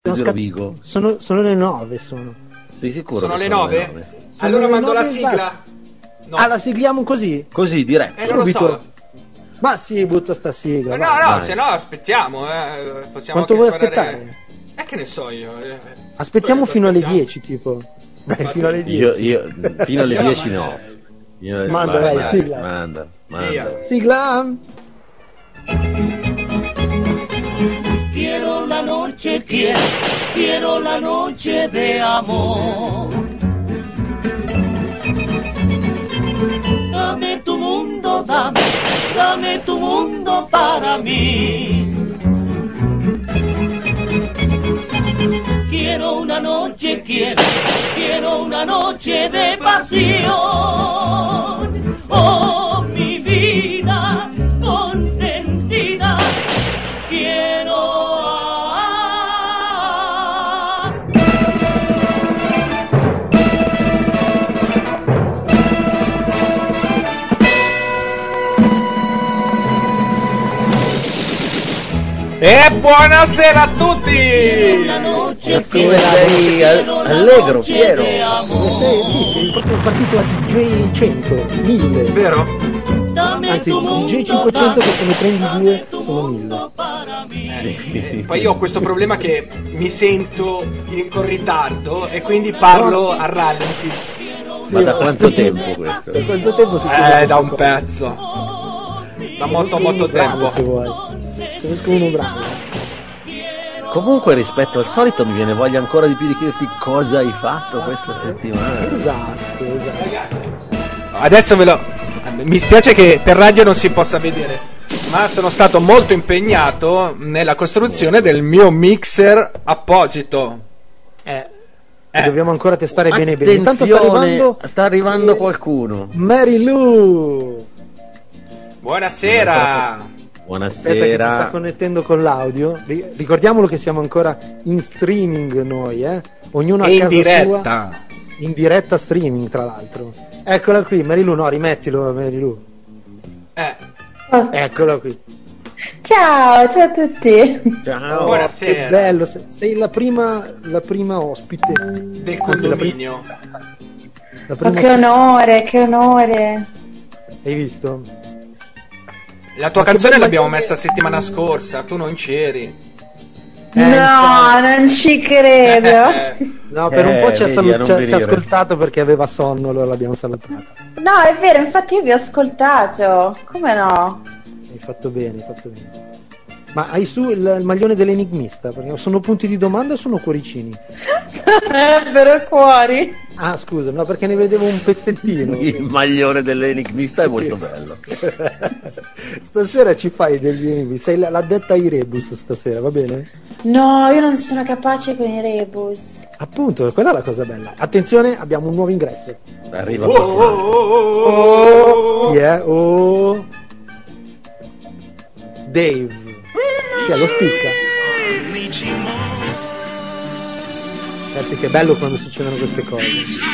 Vigo. Sono le 9. Sei sicuro? Sono le 9? Allora mando la sigla. No. Ah, la sigliamo così? Così, diretto. Subito. Non lo so. Ma sì, butta sta sigla. No, se no aspettiamo. Possiamo quanto vuoi aspettare? Che ne so io. Aspettiamo fino alle 10, tipo. Dai, fino alle 10. Io fino alle 10 no. Manda, dai, sigla. Manda. Sigla. Quiero la noche de amor. Dame tu mundo, dame tu mundo para mí. Quiero una noche de pasión. Oh, mi vida consentida, quiero. E buonasera a tutti! Come sei allegro, Piero? Sì, proprio partito a DJ 100, 1000. Vero? Anzi, DJ 500 che se ne prendi 2 sono 1000. Poi io ho questo problema che mi sento con ritardo e quindi parlo a rallenti. Sì, ma da quanto tempo questo? Da quanto tempo si da un pezzo. Da molto tempo. Se vuoi. Conosco uno bravo. Comunque rispetto al solito mi viene voglia ancora di più di chiederti cosa hai fatto questa settimana. Esatto. Ragazzi, adesso mi spiace che per radio non si possa vedere, ma sono stato molto impegnato nella costruzione del mio mixer apposito. Dobbiamo ancora testare bene. Intanto sta arrivando qualcuno. Mary Lou. Buonasera. Buonasera. Aspetta che si sta connettendo con l'audio. Ricordiamolo che siamo ancora in streaming noi, ognuno a casa in diretta. Sua. In diretta streaming, tra l'altro. Eccola qui, Marilu, no, rimettilo, Marilu. Eccola qui. Ciao a tutti. Ciao. Buonasera. Che bello, sei la prima ospite del condominio. Ma che onore. Hai visto? La tua canzone l'abbiamo messa settimana scorsa, tu non c'eri. No, non ci credo. No, per un po' ci ha ascoltato perché aveva sonno, allora l'abbiamo salutata. No, è vero, infatti io vi ho ascoltato. Come no? Hai fatto bene. Ma hai su il maglione dell'enigmista? Perché sono punti di domanda o sono cuoricini? Sarebbero cuori. Ah, scusa, no, perché ne vedevo un pezzettino. Il maglione dell'enigmista è molto bello. Stasera ci fai degli enigmi. Sei l'addetta ai rebus stasera, va bene? No, io non sono capace con i rebus. Appunto, quella è la cosa bella. Attenzione, abbiamo un nuovo ingresso. Arriva Dave. Che lo spicca. Ragazzi, che bello quando succedono queste cose.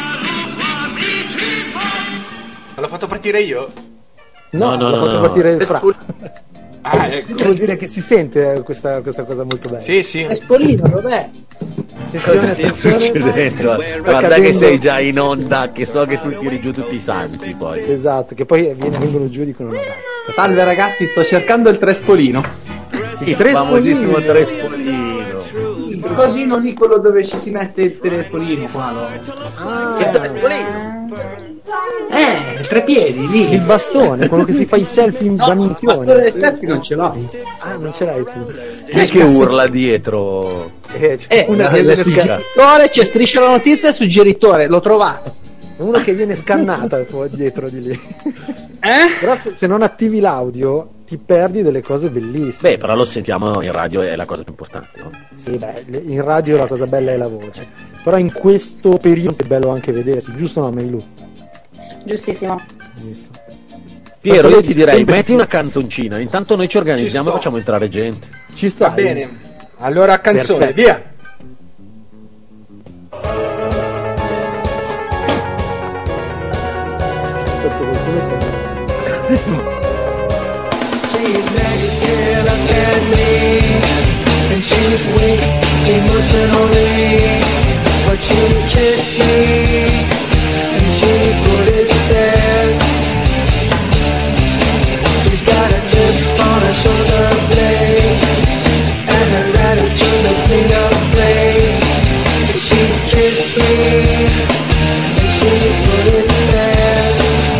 L'ho fatto partire io? No, l'ho fatto partire il Fra. Ecco. Vuol dire che si sente questa cosa molto bella. Sì. Espolino, vabbè. Attenzione. Guarda che sei già in onda, che so che tu tiri giù tutti i santi poi. Esatto, che poi vengono giù e dicono no, dai. Salve ragazzi, sto cercando il Trespolino. Il famosissimo Trespolino. Il cosino di quello dove ci si mette il telefonino qua. Il Trespolino. Il trepiedi lì. Il bastone, quello che si fa i selfie da minchioni. Il bastone dei selfie non ce l'hai. Ah, non ce l'hai tu. Che urla dietro? Una nel suggeritore c'è Striscia la notizia e suggeritore, l'ho trovato. Uno che viene scannata dietro di lì. Però se non attivi l'audio ti perdi delle cose bellissime. Beh, però lo sentiamo in radio, è la cosa più importante, no? Sì, beh, in radio la cosa bella è la voce. Però in questo periodo è bello anche vedersi, giusto o no, Meilu? Giustissimo. Piero, io ti direi, metti una canzoncina, intanto noi ci organizziamo e facciamo entrare gente. Ci sta. Va bene. Allora canzone, perfetto. Via. She's naked as can be, and she's weak emotionally, but she kissed me and she put it there. She's got a chip on her shoulder blade, and her attitude makes me afraid. She kissed me and she put it there.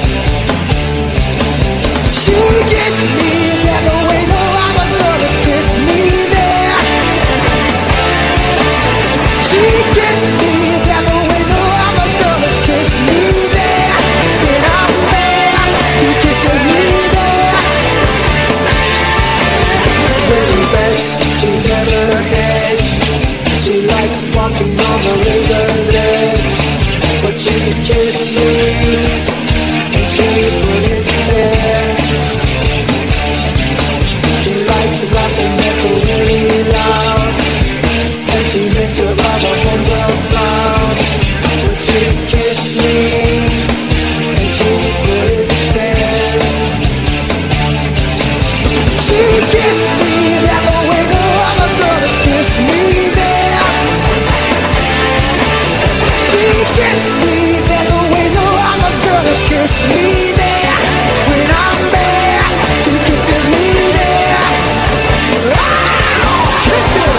She kissed me that the way no other girl has kissed me there. She kissed me that the way no other girl has kissed me there. When I'm there, she kisses me there. When she bets, she never hedges. She likes walking on the razor's edge. But she kissed me and she put it there. She likes rocking metal really loud, and she makes her other homegirls proud. But she kissed me and she put it there. She kissed me that the way no other girl has kissed me there. She kissed me that the way no other girl has kissed me there. When I'm there, she kisses me there. Ah, kissing.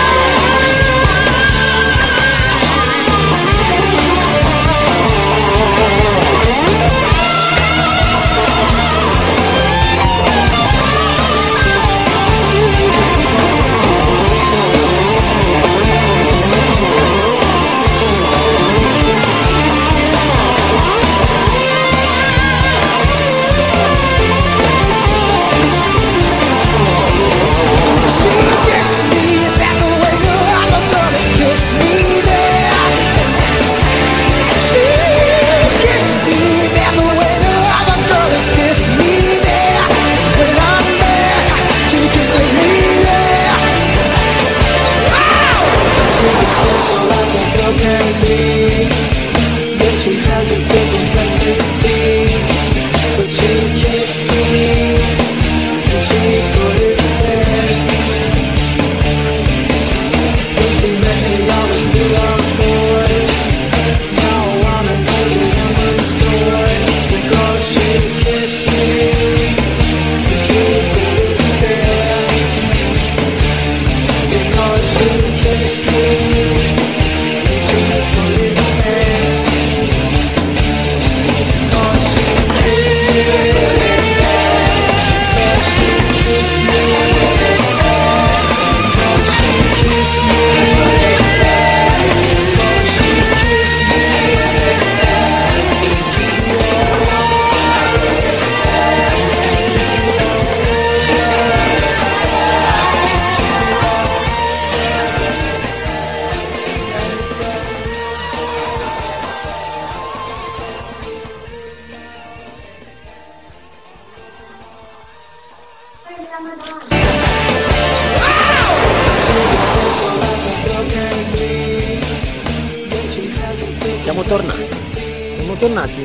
She has a full complexity, but she kissed me and she put it there. When she met me, I was still a boy. Now I'm an older woman's toy, because she kissed me and she put it there. Because she kissed me and she put it there. Siamo tornati.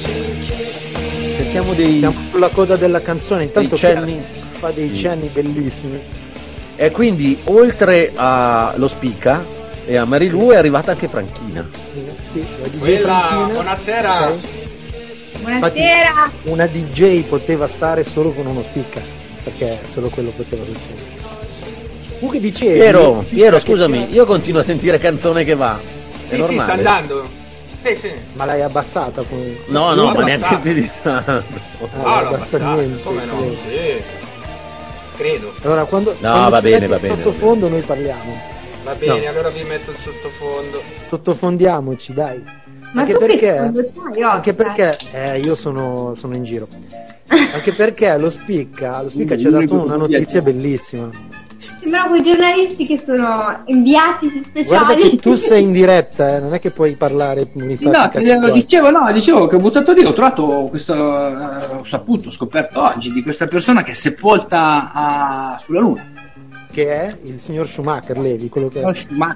Cerchiamo dei... Siamo sulla coda della canzone. Intanto cenni. Fa dei cenni bellissimi. E quindi oltre allo Spicca e a Marilu è arrivata anche Franchina. Sì, la DJ Quella, Franchina. buonasera. Okay. Buonasera. Infatti, una DJ poteva stare solo con uno Spicca, perché solo quello poteva succedere. Tu che dicevi? Piero, scusami, io continuo a sentire canzone che va. È normale. Sì, sta andando. Sì. Ma l'hai abbassata poi? No, ma neanche più di tanto. L'ho abbassata. Come no? Sì. Credo. Allora quando va bene, il sottofondo noi parliamo. Va bene, allora vi metto il sottofondo. Sottofondiamoci, dai. Ma anche tu perché, che sfondo c'hai, anche perché io sono in giro. Anche perché lo Spicca ci ha dato una notizia bellissima. Sembrano quei giornalisti che sono inviati speciali. Guarda che tu sei in diretta, non è che puoi parlare. Dicevo che ho buttato lì, ho trovato questo, ho scoperto oggi di questa persona che è sepolta sulla Luna. Che è il signor Schumacher, Levi, quello che è.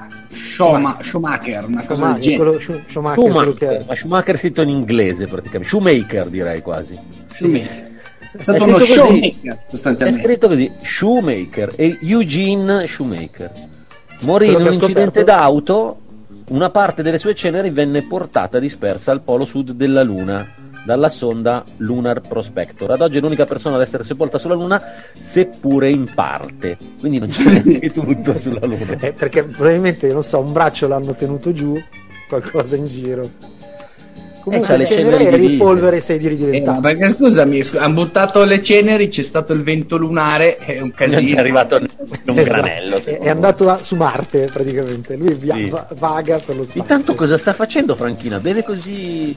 Schumacher, una cosa del genere. Schumacher, ma Schumacher scritto in inglese praticamente. Shoemaker direi quasi. Sì. È stato uno showmaker sostanzialmente. È scritto così, Shoemaker e Eugene Shoemaker. Morì in Quello un che ho incidente scoperto- d'auto, una parte delle sue ceneri venne portata dispersa al polo sud della Luna dalla sonda Lunar Prospector. Ad oggi è l'unica persona ad essere sepolta sulla Luna, seppure in parte. Quindi non c'è neanche tutto sulla Luna. Perché probabilmente, non so, un braccio l'hanno tenuto giù, qualcosa in giro. c'ha Comunque le le ceneri ceneri eri divise. polvere, sei di ridiventato. Perché scusami, hanno buttato le ceneri, c'è stato il vento lunare, è un È casino. arrivato un Esatto. granello. È secondo me. andato su Marte praticamente. Lui Sì. vaga per lo spazio. Intanto cosa sta facendo Franchina? Beve così.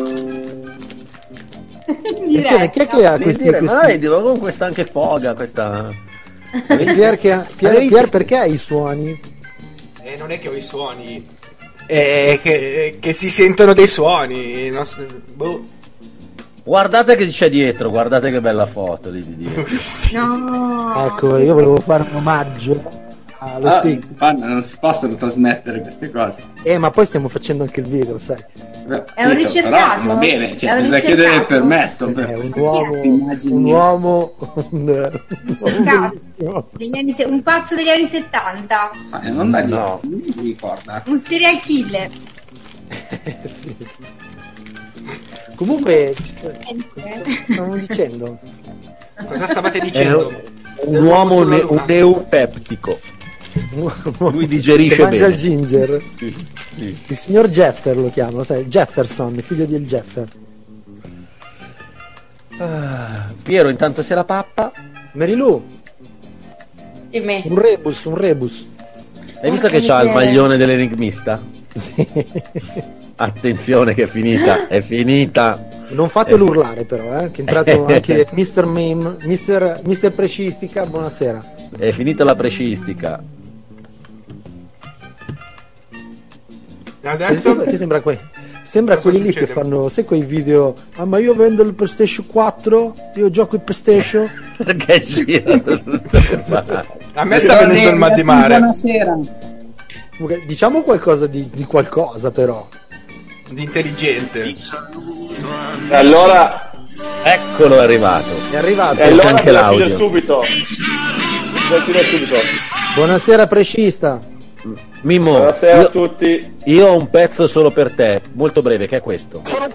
Attenzione, chi è che ha Devi questi, dire, questi... ma vedi, ma con questa anche foga, questa. Pier, Pier, perché hai i suoni? Non è che ho i suoni, è che si sentono dei suoni. Boh. Guardate che c'è dietro, guardate che bella foto lì di dietro. No. Ecco, io volevo fare un omaggio allo Spix. Non si possono trasmettere queste cose. Ma poi stiamo facendo anche il video, sai. È un ricercato? Però, va bene, cioè, È un bisogna chiedere il ricercato? permesso per È un queste uomo, immagini. un uomo, Ricercato. Un pazzo degli anni 70. Non da lì, No. non mi ricorda. Un serial killer. Sì. Comunque, stavo dicendo, Cosa stavate È dicendo? un uomo un neupeptico. Lui digerisce che mangia bene. il ginger. Sì. Il signor Jeffer lo chiama, sai, Jefferson, figlio di El Jeffer. Piero intanto se la pappa. Merilu, Dimmi. un rebus. Hai visto che Porca c'ha il miseria. maglione dell'enigmista? Sì. Attenzione che è finita. Non fatelo urlare però, che è entrato anche Mr. Meme, Mr. Precistica, buonasera. È finita la prescistica. Adesso Ti sembra sembra Cosa quelli lì succede? che fanno, sai quei video, ma io vendo il PlayStation 4, io gioco il PlayStation. Perché gira? a me sta venendo il mal di mare. Buonasera. Comunque, diciamo qualcosa di qualcosa però. Di intelligente. Allora, Eccolo è arrivato. È arrivato. e allora anche bisogna l'audio. chiudere subito. Bisogna chiudere subito. Buonasera Prescista. Mimmo, Buonasera a tutti. io ho un pezzo solo per te, molto breve, che è questo. Sono un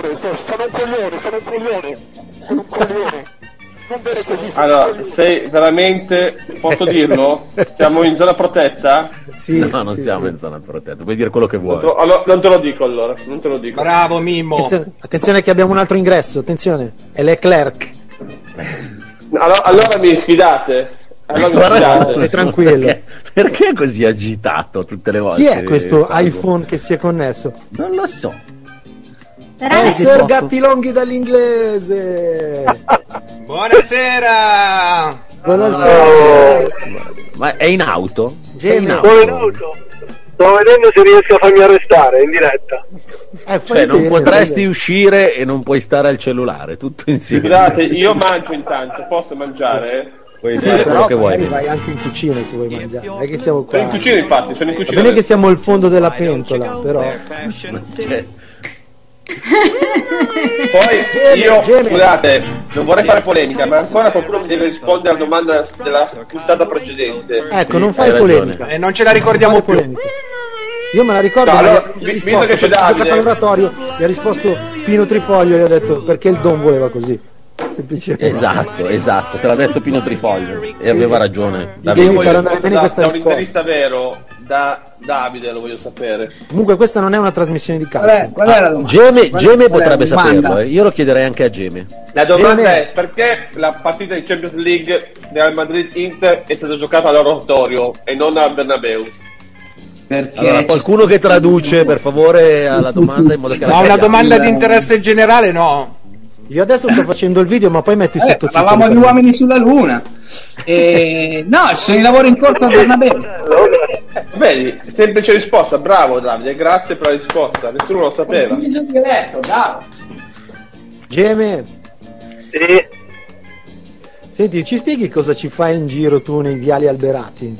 coglione. Non bere così. Allora, sei veramente, posso dirlo? Siamo in zona protetta? Sì, No, non sì, siamo sì. in zona protetta, puoi dire quello che vuoi. Allora, non te lo dico allora, non te lo dico. Bravo Mimmo. Attenzione che abbiamo un altro ingresso, attenzione. È Leclerc. Allora mi sfidate. Allora mi Guarda, Stai tranquillo. Perché è così agitato tutte le volte? Chi è questo Salvo? iPhone che si è connesso? Non lo so. Sarà È le- Ser Gattilonghi dall'inglese. Buonasera. Buonasera. Ma è in auto? Jamie. Sei in Sono in auto. Sto vedendo se riesco a farmi arrestare in diretta. Fai Cioè, non bene, potresti fai bene. uscire e non puoi stare al cellulare, tutto insieme. Scusate, io mangio intanto, posso mangiare? Puoi Sì, fare quello però che vuoi. magari vai anche in cucina se vuoi mangiare. Non è che siamo qua. Sono in cucina infatti, sono in Va cucina. bene che siamo al fondo della pentola, però. Cioè, Poi io, Gene. scusate, non vorrei fare polemica, ma ancora qualcuno mi deve rispondere alla domanda della puntata precedente. Ecco, Sì, non fare hai ragione. polemica. E non ce la ricordiamo Non fare più. polemica. Io me la ricordo, No, ma allora, gli ha visto risposto, che c'è perché ha Davide. giocato all'oratorio, gli ha risposto Pino Trifoglio e gli ha detto perché il Don voleva così. Semplicemente. esatto, te l'ha detto Pino Trifoglio e aveva ragione. Devi Io Davide. voglio far andare bene da questa un risposta. interista vero, da Davide lo voglio sapere. Comunque questa non è una trasmissione di calcio. Qual è la domanda? Geme Qual potrebbe è la domanda? saperlo, Io lo chiederei anche a Geme. La domanda Bene. è perché la partita di Champions League Real Madrid-Inter è stata giocata all'oratorio e non al Bernabeu? Perché Allora, qualcuno che traduce per favore alla domanda in modo che la No, una capiamo. domanda di interesse generale no. Io adesso sto facendo il video, ma poi metto i sottotitoli. parlavamo di uomini sulla luna. No, ci sono i lavori in corso al Bernabeu. Vedi, semplice risposta, bravo Davide, grazie per la risposta, nessuno lo sapeva. Servizio diretto, bravo. Geme, Sì. senti, ci spieghi cosa ci fai in giro tu nei viali alberati?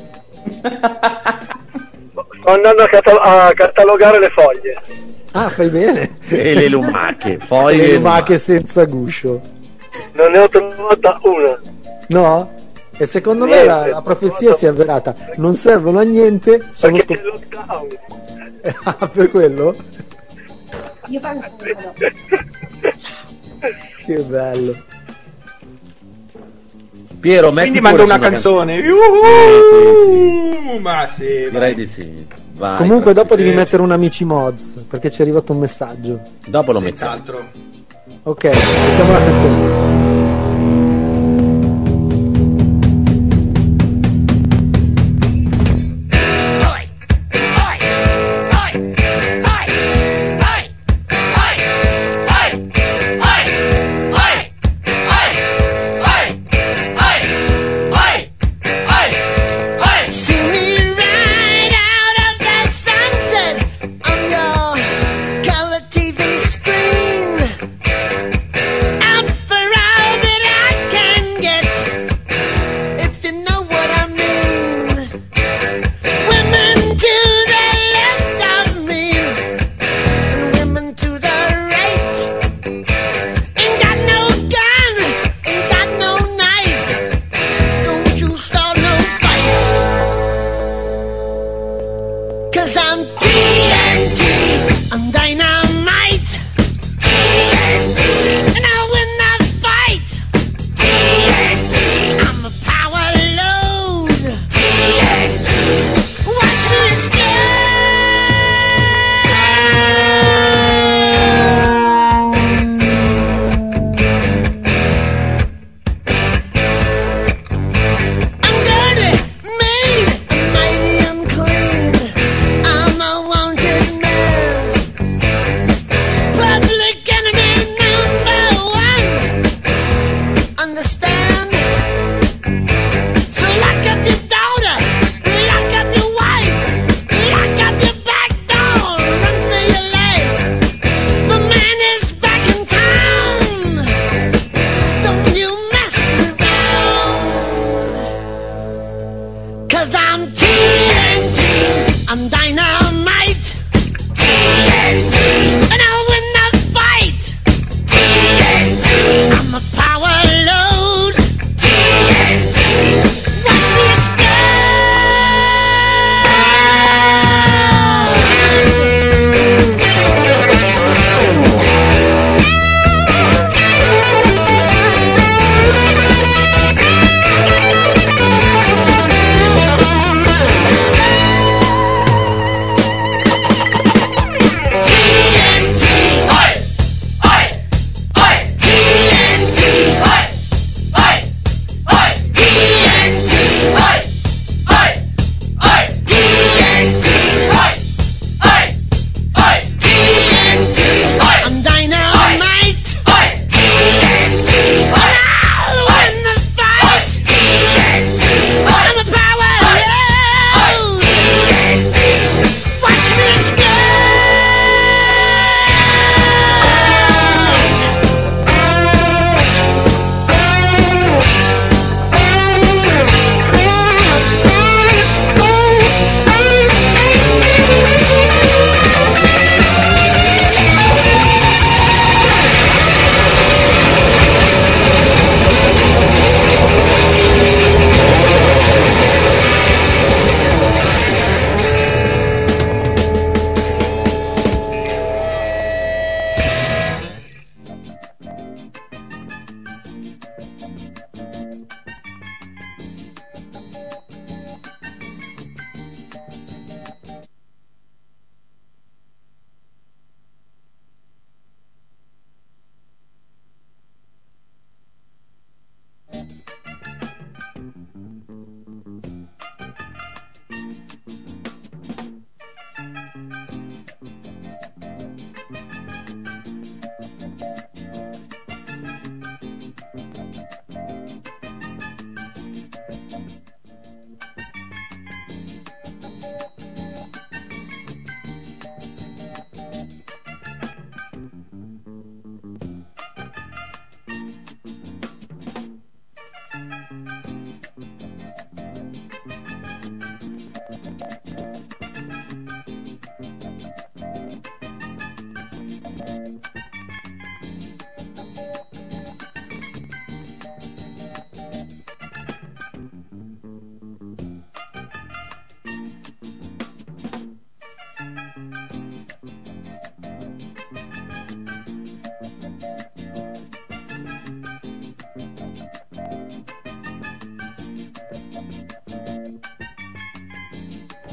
Sto andando a catalogare le foglie. Ah, fai bene. E le lumache, Le foglie lumache senza guscio. Non ne ho trovata una. No? E secondo me la profezia si è avverata. Non servono a niente, sono Perché c'è lo lockdown. Ah, per quello? Io fanculo. Che bello. Piero, metti Quindi mando pure una su canzone. Sì, sì. Ma sì, Direi vai. di sì. Vai, Comunque dopo Francisco. devi mettere un amici mods, perché ci è arrivato un messaggio. Dopo lo mettiamo. Senz'altro. Ok, mettiamo la canzone. See me right out of the sunset on your color TV screen. Out for all that I can get, if you know what I mean. Women to the left of me, and women to the right. Ain't got no gun, ain't got no knife. Don't you start no fight. 'Cause I'm TNT, I'm dynamite. TNT, and I'll win that fight. TNT, I'm a power load. TNT, watch me I'm dirty, made, mighty unclean. I'm a wanted man.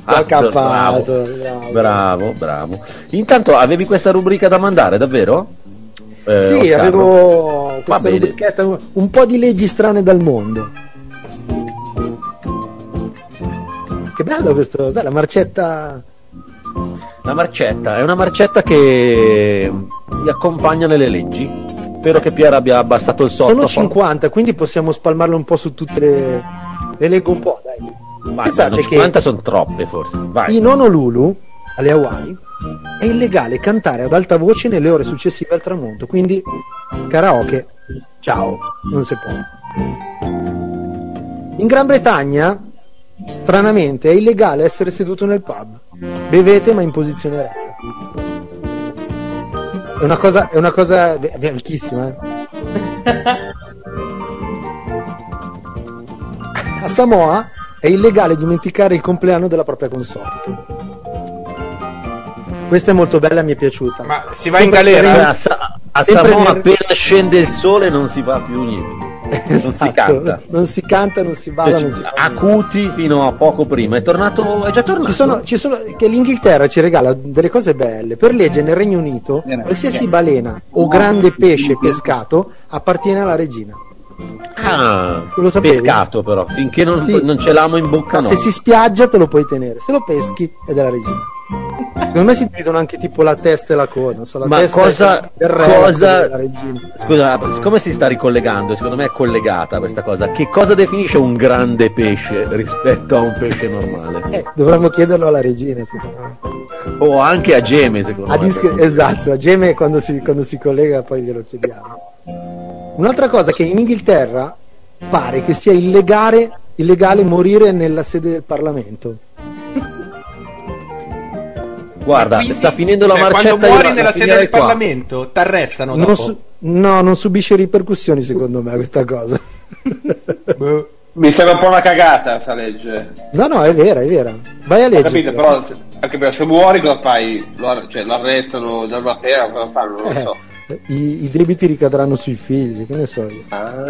ha cappato. Bravo. Intanto avevi questa rubrica da mandare, davvero? Sì, Oscar? avevo questa bene. rubrichetta, un po' di leggi strane dal mondo. Che bello questo, sai, la marcetta. La marcetta, è una marcetta che mi accompagna nelle leggi. Spero che Pier abbia abbassato il Sono sottofono. 50, quindi possiamo spalmarlo un po' su tutte le leggo un po', dai. Vai, Pensate no, che 50 sono troppe forse. Vai. in Honolulu, alle Hawaii, è illegale cantare ad alta voce nelle ore successive al tramonto, quindi karaoke, ciao, non si può. In Gran Bretagna, stranamente, è illegale essere seduto nel pub. Bevete ma in posizione eretta. È una cosa vecchissima, A Samoa è illegale dimenticare il compleanno della propria consorte. Questa è molto bella, mi è piaciuta. Ma si va in galera? A Samoa appena scende il sole non si fa più niente. Esatto. Non si canta. Non si canta, non si balla, non si fa acuti fino a poco prima. È già tornato. Ci sono che l'Inghilterra ci regala delle cose belle. Per legge nel Regno Unito qualsiasi balena o grande pesce pescato appartiene alla regina. Lo sapevi? Pescato però, finché non ce l'amo in bocca, no. Se si spiaggia te lo puoi tenere, se lo peschi è della regina. Secondo me si dividono anche tipo la testa e la coda, non so, la Ma testa cosa, del re, della regina. Scusa, siccome si sta ricollegando, secondo me è collegata questa cosa. Che cosa definisce un grande pesce rispetto a un pesce normale? Dovremmo chiederlo alla regina, secondo me. O anche a Geme, secondo me. Esatto, a Geme quando si collega poi glielo chiediamo. Un'altra cosa che in Inghilterra pare che sia illegale morire nella sede del Parlamento. Guarda, quindi, sta finendo la marcetta. Quando muori nella sede del Parlamento t'arrestano dopo. Non subisce ripercussioni secondo me questa cosa. Mi sembra un po' una cagata sta legge. No, è vera. Vai a leggere. Capite, però anche perché se muori cosa fai? Lo arrestano, già una pena, cosa fanno? Non lo so. I debiti ricadranno sui figli, che ne so io.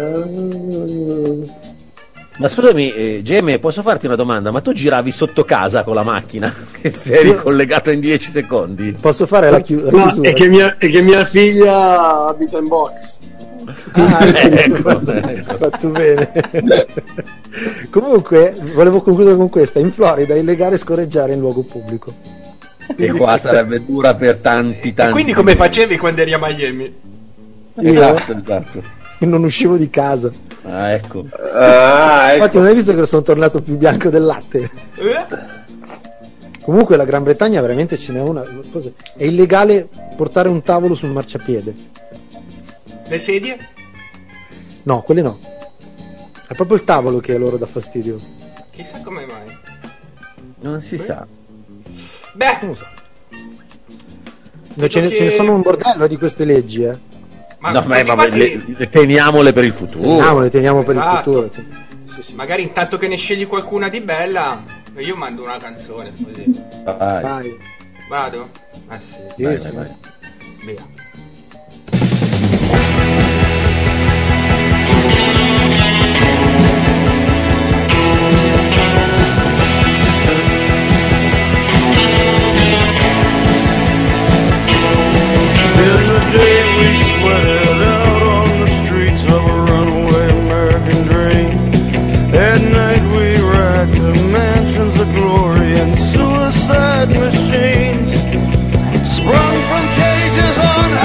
Ma scusami, Geme, posso farti una domanda? Ma tu giravi sotto casa con la macchina che si è ricollegata in 10 secondi? Posso fare la chiusura? No, è che mia figlia abita in box. Ecco. Fatto bene. Comunque, volevo concludere con questa. In Florida è illegale scorreggiare in luogo pubblico. E qua sarebbe dura per tanti. E quindi come facevi quando eri a Miami? Esatto. Non uscivo di casa. Ecco. Infatti non hai visto che sono tornato più bianco del latte? Comunque la Gran Bretagna veramente ce n'è una. È illegale portare un tavolo sul marciapiede. Le sedie? No, quelle no. È proprio il tavolo che a loro dà fastidio. Chissà come mai. Non si sa. Beh, non lo so. Ce ne sono un bordello di queste leggi, Ma le teniamole per il futuro. Le teniamo per il futuro. Sì. Magari intanto che ne scegli qualcuna di bella, io mando una canzone così. Vai. Vado? Ah sì. Vai. Via. In the day we sweated out on the streets of a runaway American dream. At night we ride to mansions of glory and suicide machines. Sprung from cages on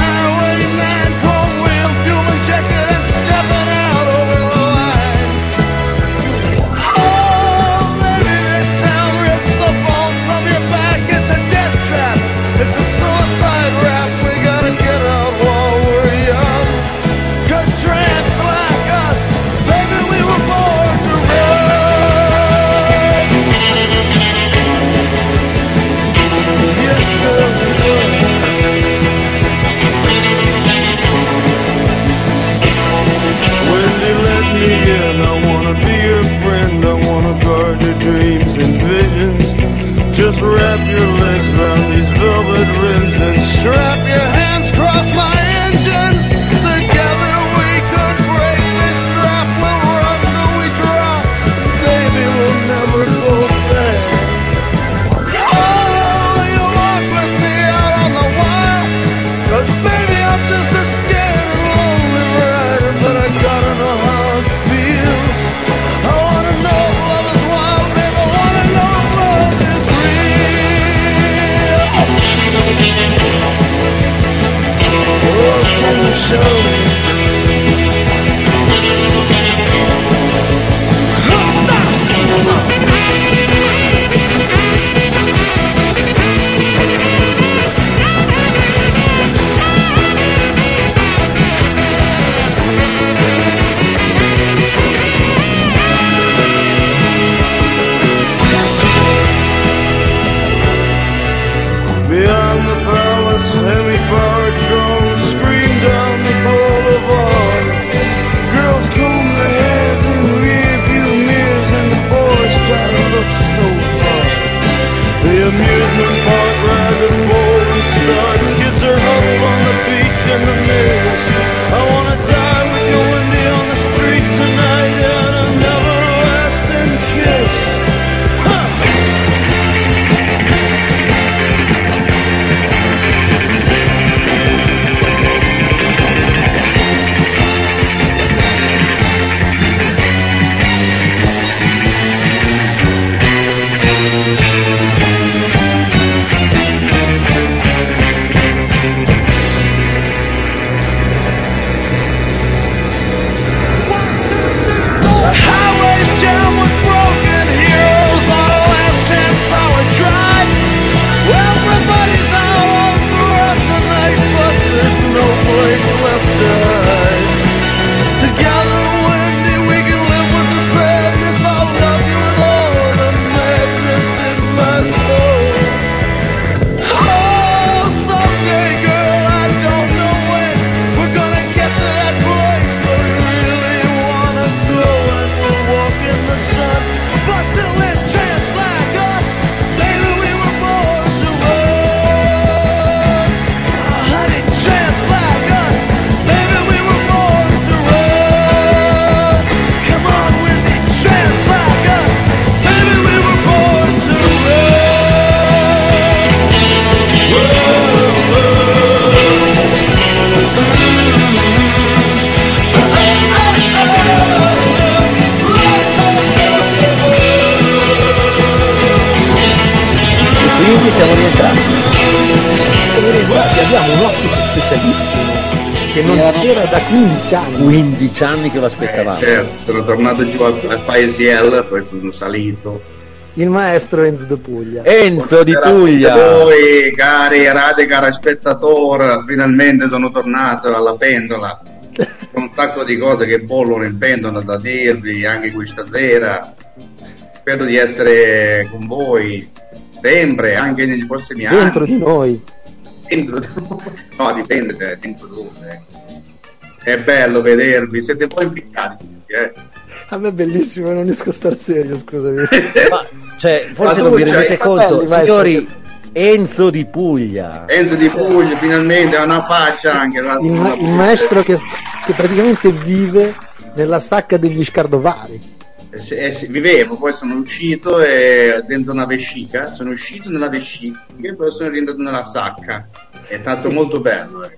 abbiamo un ospite specialissimo che non c'era da 15 anni. 15 anni che lo aspettavamo. Certo, sono tornato giù al paesiello, poi sono salito. Il maestro Enzo di Puglia. Enzo di Buonasera a Puglia. tutti voi, cari radio, cari spettatori, finalmente sono tornato alla pentola. Con un sacco di cose che bollono in pentola da dirvi anche questa sera. Spero di essere con voi sempre, anche negli prossimi anni. Dentro di noi. No, dipende dentro dove. È bello vedervi, siete un po' impiccati. A me è bellissimo, non riesco a star serio, scusami. Ma, cioè, forse Ma non tu vi rendete c'hai- conto, Fratelli, signori. Enzo di Puglia. Enzo di Puglia finalmente ha una faccia anche Il maestro che praticamente vive nella sacca degli Scardovari. Sì, vivevo, poi sono uscito dentro una vescica, sono uscito nella vescica e poi sono rientrato nella sacca. È stato molto bello.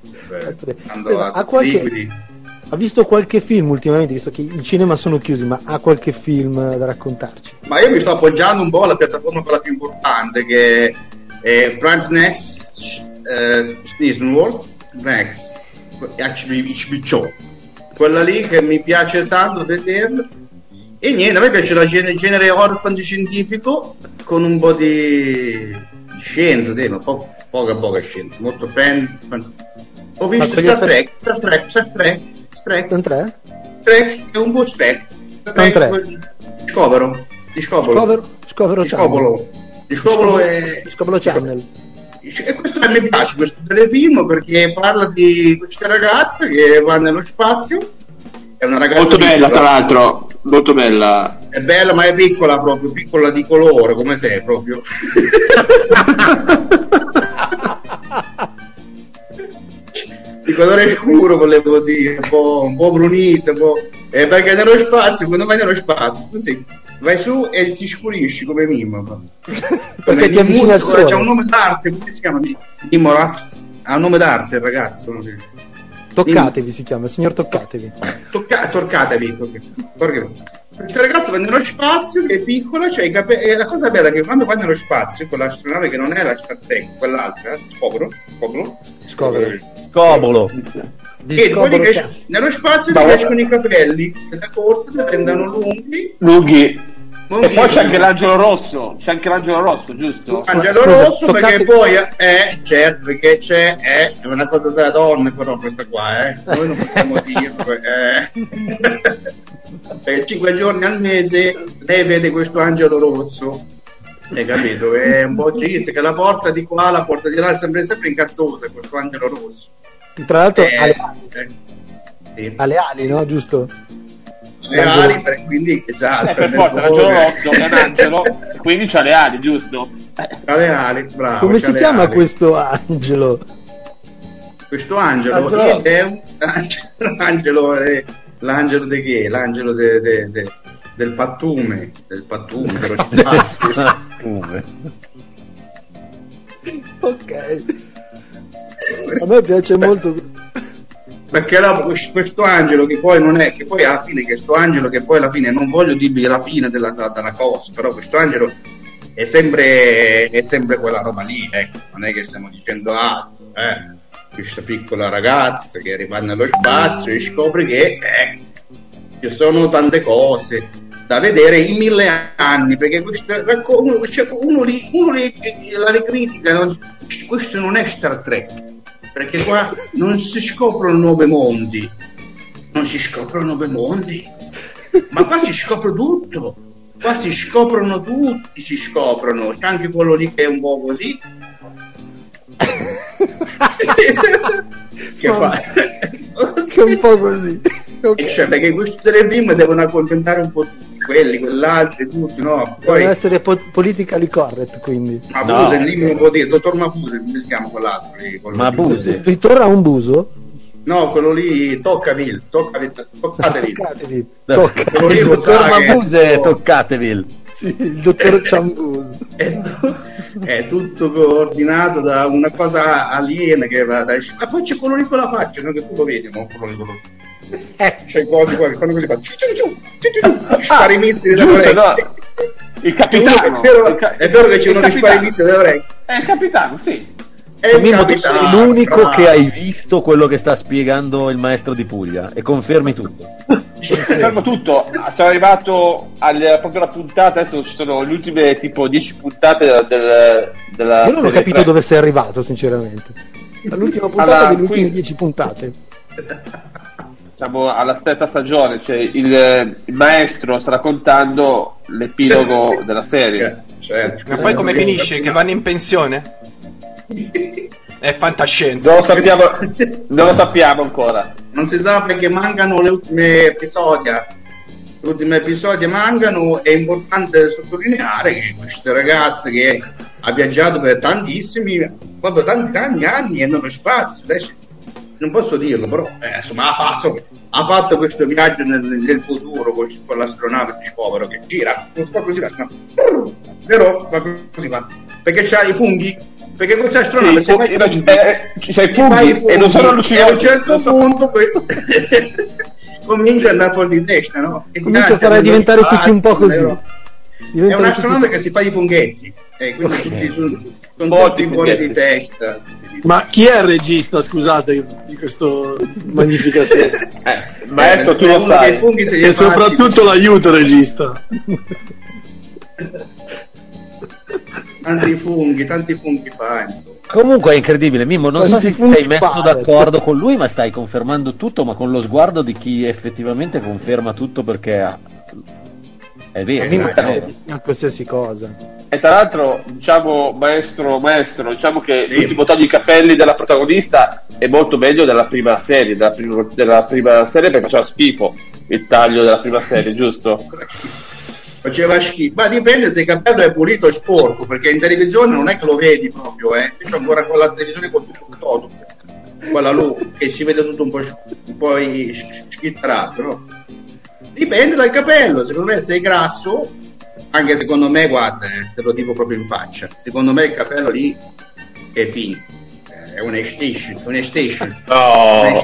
Ha visto qualche film ultimamente, visto che i cinema sono chiusi, ma ha qualche film da raccontarci? Ma io mi sto appoggiando un po' alla piattaforma quella più importante, che è Prime Next, Disney World Next, HBO. Quella lì che mi piace tanto vederla. E niente, a me piace la genere horror fantascientifico con un po' di scienza, ma poca scienza, molto fan. Ho visto Star Trek è un po' Trek. Discovero Channel. E questo mi piace, questo telefilm, perché parla di queste ragazze che vanno nello spazio. È una ragazza molto bella, piccola. tra l'altro, molto bella. È bella, ma è piccola proprio, piccola di colore come te proprio. Di colore scuro volevo dire, un po' brunita, perché nello spazio, quando vai nello spazio, tu sì, vai su e ti scurisci come Mimo. Perché ti avvicini al sole. C'è un nome d'arte, come si chiama? Mimoras. Ha un nome d'arte il ragazzo. Toccatevi si chiama, signor Toccatevi. Toccatevi. Questo ragazzo va nello spazio, che è piccola, c'è i capelli. E la cosa bella è che quando va nello spazio, con l'astronave che non è la Star Trek, quell'altra, Scobolo. E quelli che nello spazio gli escono i capelli, da corti diventano lunghi. E poi c'è anche l'angelo rosso, giusto? Angelo Rosso, perché poi certo, perché è una cosa della donna, però questa qua, noi non possiamo dirlo, perché 5 giorni al mese lei vede questo angelo rosso, hai capito? È un po' triste, che la porta di qua, la porta di là è sempre incazzosa questo angelo rosso. Tra l'altro sì. ha le ali, no? Giusto? Le ali, quindi già Per forza l'angelo rosso è un angelo, quindi c'ha le ali, giusto? Ha le ali, bravo. Come si chiama questo angelo? Questo angelo è un angelo, l'angelo di che? L'angelo del pattume, dello spazio. Ok. A me piace molto questo. Perché questo angelo che poi non è, che poi alla fine, questo angelo che poi alla fine, non voglio dirvi la fine della cosa, però questo angelo è sempre quella roba lì, ecco. Non è che stiamo dicendo questa piccola ragazza che arriva nello spazio e scopre che ci sono tante cose da vedere in 1000 anni, perché uno lì la ricritica, questo non è Star Trek, perché qua non si scoprono nuovi mondi, ma qua si scopre tutto, qua si scoprono tutti, c'è anche quello lì che è un po' così che fa che è un po' così, okay. Cioè, perché questi telefilm devono accontentare un po' tutti, quelli, quell'altro, tutti, no? Poi devono essere politically correct, quindi. Mabuse, lì non può dire, dottor Mabuse, come si chiama quell'altro lì? Mabuse. Ritorna un buso? No, quello lì, toccatevi. Quello lì, il dottor Mabuse, toccatevi. Sì, il dottor Ciambuse. È tutto coordinato da una cosa aliena che va da... Ma poi c'è quello lì con la faccia, no? Che tu lo vedi, no? C'è i cosi qua che fanno così, spari i missili dalle orecchie. Il capitano. È vero che c'è uno che spara i missili dalle orecchie. È il capitano, sì. Mimmo, tu sei l'unico che hai visto quello che sta spiegando il maestro di Puglia e confermi tutto. Fermo tutto, sono arrivato proprio alla puntata, adesso ci sono le ultime tipo 10 puntate della Io non ho serie capito 3. dove sei arrivato, sinceramente. All'ultima puntata Alla delle ultime quinta. 10 puntate. Diciamo alla stessa stagione, cioè il maestro sta raccontando l'epilogo della serie. Certo. Ma poi come finisce? Che vanno in pensione? È fantascienza. Non lo sappiamo ancora. Non si sa perché mancano le ultime episodi. Le ultime episodi mancano. È importante sottolineare che queste ragazze che ha viaggiato per tantissimi, proprio tanti anni e nello spazio. Adesso non posso dirlo, però insomma ha fatto questo viaggio nel futuro con l'astronave Discovery che gira, non fa così, però fa così, perché c'ha i funghi. Perché questa astronave c'è i funghi e non sono allucinati. E a un certo punto comincia ad andare fuori di testa, no? Comincia a fare diventare tutti un po' così. È un'astronave che si fa i funghetti, quindi tutti sono tutti fuori di testa. Ma chi è il regista, scusate, di questo magnifica serie? Maestro, tu lo sai. E soprattutto l'aiuto regista. Tanti funghi fa, insomma. Comunque è incredibile, Mimmo, non so se ti sei messo fare. d'accordo con lui, ma stai confermando tutto, ma con lo sguardo di chi effettivamente conferma tutto perché è vero. A qualsiasi cosa. E tra l'altro, diciamo, maestro, diciamo che l'ultimo taglio di capelli della protagonista è molto meglio della prima serie, della prima serie, perché faceva schifo il taglio della prima serie, giusto? Faceva schifo, ma dipende se il capello è pulito o sporco, perché in televisione non è che lo vedi proprio, Io c'ho ancora quella televisione con tutto todo, quella lì che si vede tutto un po' schitterato, no? Dipende dal capello, secondo me se è grasso, anche secondo me, guarda, te lo dico proprio in faccia, secondo me il capello lì è finto. È un extension. No,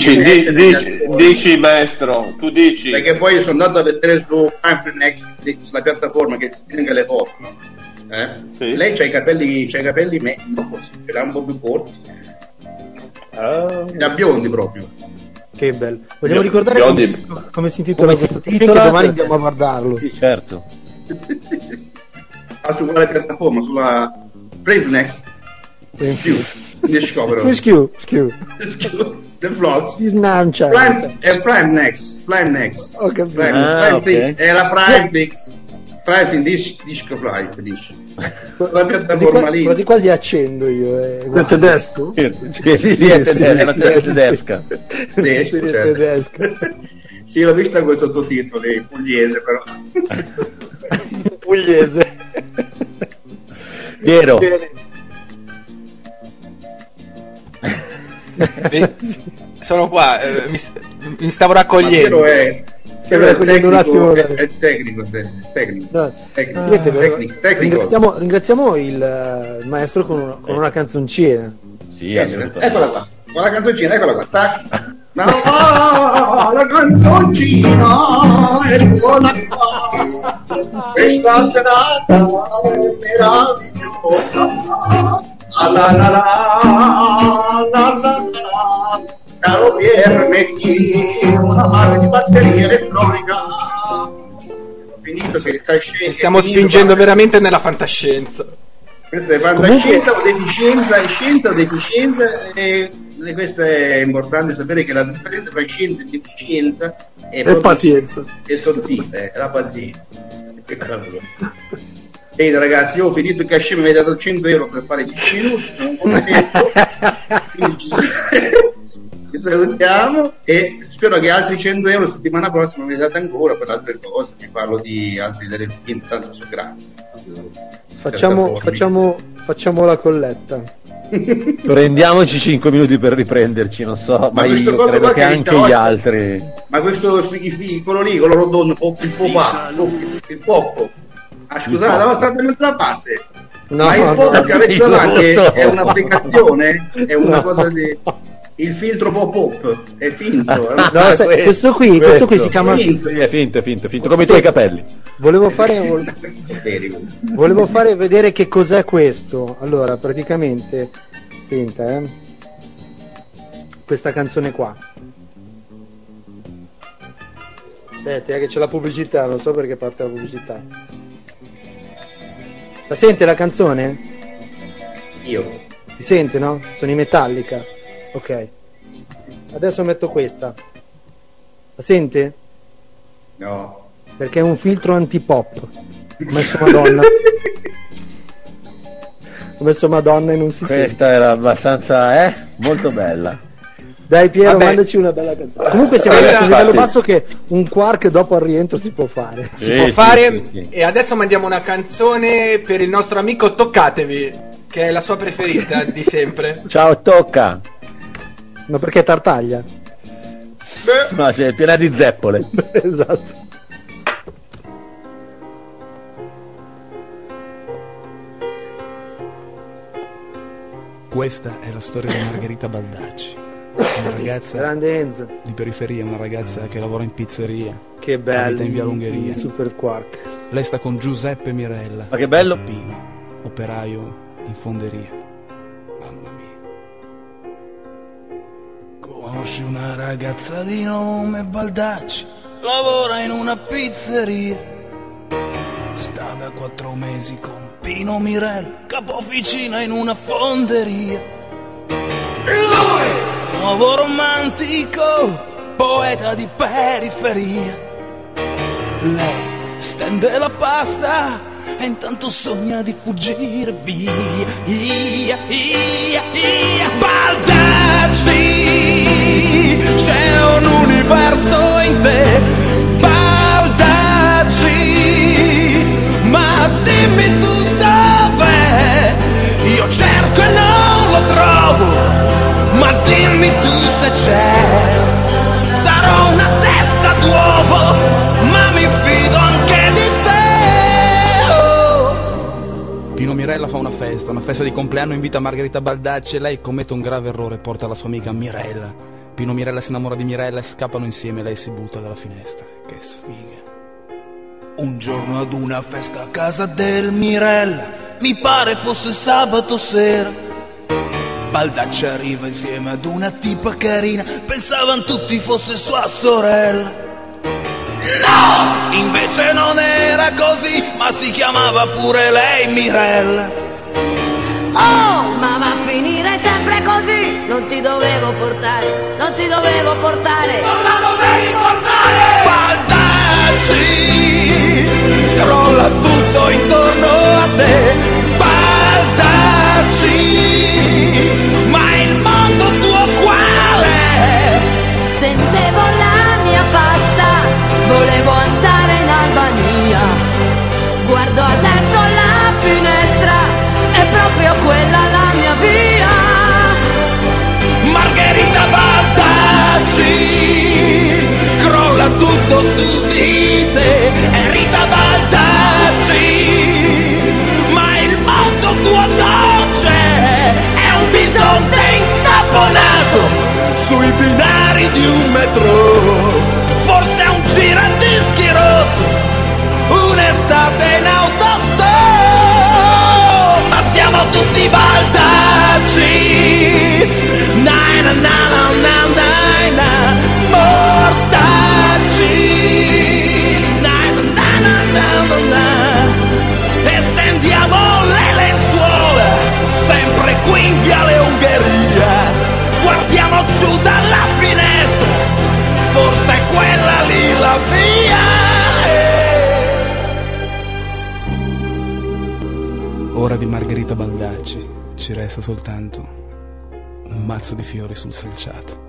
dici maestro, tu dici. Perché poi io sono andato a vedere su Next, sulla piattaforma che spiega le foto, no? Sì. Lei c'ha i capelli no, così, ce l'ha un po' più corti. Da biondi proprio. Che bello. Vogliamo ricordare come si intitola Come questo si film, intitola? che domani andiamo a guardarlo. Sì, certo. Su quale piattaforma? Sulla Brave Next. Discovery. Skew. The Vlogs. Snapchat. Prime Next. Ho capito. Prime Flix. È la Prime Flix. Prime Discovery. La piattaforma lì. Quasi accendo io. È tedesco? Sì, è una serie tedesca. Serie tedesca. Sì, l'ho vista con i sottotitoli pugliese, però. Pugliese. Piero. Sono qua, mi stavo raccogliendo. Un attimo. È tecnico. Ringraziamo il maestro con una canzoncina. Sì, assolutamente. Eccola qua. Con la canzoncina, eccola qua. Tac. No, la canzoncina è buona qua. Questa serata meravigliosa. La. Caro Pier, metti una base di batteria elettronica. Ho finito che Ci stiamo spingendo veramente nella fantascienza. Questa è fantascienza o deficienza, è scienza o deficienza, e questo è importante sapere che la differenza tra scienza e deficienza è pazienza. È sottile, è la pazienza. Bene ragazzi, io ho finito il cachet, mi avete dato 100 euro per fare 10 minuti, sono contento. Quindi ci salutiamo e spero che altri 100 euro settimana prossima mi date ancora per altre cose, vi parlo di altri delle film, tanto sono grandi. Facciamo la colletta. Prendiamoci 5 minuti per riprenderci, non so, ma io credo che anche gli altri. Ma questo quello lì, quello rotondo, il poppo. Ah, scusate, la stata la base. No, ma il foto che avete davanti è un'applicazione? È una cosa di. Il filtro pop-up è finto. No, questo qui si chiama. Sì, è finto, come i tuoi capelli. Volevo fare vedere che cos'è questo. Allora, praticamente Senta, questa canzone qua. Senti, che c'è la pubblicità, non so perché parte la pubblicità. La sente la canzone? Io. Si sente, no? Sono i Metallica. Ok. Adesso metto questa. La sente? No. Perché è un filtro antipop. Ho messo Madonna. Ho messo Madonna e non si sente. Questa era abbastanza, molto bella. Dai Piero, Vabbè. mandaci una bella canzone. Comunque siamo Questa- arrivati a un livello basso che un quark dopo al rientro si può fare. Si può fare. E adesso mandiamo una canzone per il nostro amico Toccatevi, che è la sua preferita di sempre. Ciao, tocca. Ma perché Tartaglia? Ma c'è piena di zeppole. Esatto. Questa è la storia di Margherita Baldacci, una ragazza Grande Enzo. di periferia, una ragazza che lavora in pizzeria, Che bello. abita in via Ungheria. Super quark. Lei sta con Giuseppe Mirella, Ma che bello. Pino, operaio in fonderia. Mamma mia. Conosci una ragazza di nome Baldacci, lavora in una pizzeria. Sta da 4 mesi con Pino Mirella, capo officina in una fonderia. Lui, nuovo romantico, poeta di periferia. Lei stende la pasta e intanto sogna di fuggire via. Baldacci, c'è un universo in te. Baldacci, ma dimmi tu dov'è. Io cerco e non lo trovo, ma dimmi tu se c'è. Sarò una testa d'uovo, ma mi fido anche di te. Pino Mirella fa una festa di compleanno, invita Margherita Baldacci e lei commette un grave errore, porta la sua amica Mirella. Pino Mirella si innamora di Mirella e scappano insieme, lei si butta dalla finestra. Che sfiga. Un giorno ad una festa a casa del Mirella, mi pare fosse sabato sera, Baldacci arriva insieme ad una tipa carina, pensavano tutti fosse sua sorella. No! Invece non era così, ma si chiamava pure lei Mirella. Oh, ma va a finire sempre così. Non ti dovevo portare, non ti dovevo portare. Non la dovevi portare! Baldacci, crolla tutto intorno a te. Baldacci, ma il mondo tuo quale? Stendevo la mia pasta, volevo andare in Albania. Guardo adesso la finestra, è proprio quella la mia via. Margherita Baldacci, crolla tutto su di te. È Rita Baldacci, ma il mondo tuo dolce è un bisonte insaponato sui binari di un metro. Forse è un giradischi rotto, un'estate in autostop, ma siamo tutti Baldacci. Na na na na na na na, mortacci. Na na na na na na na. E stendiamo le lenzuola, sempre qui in Viale Ungheria. Guardiamo giù dalla finestra, forse è quella lì la via. Ora di Margherita Baldacci ci resta soltanto un mazzo di fiori sul selciato.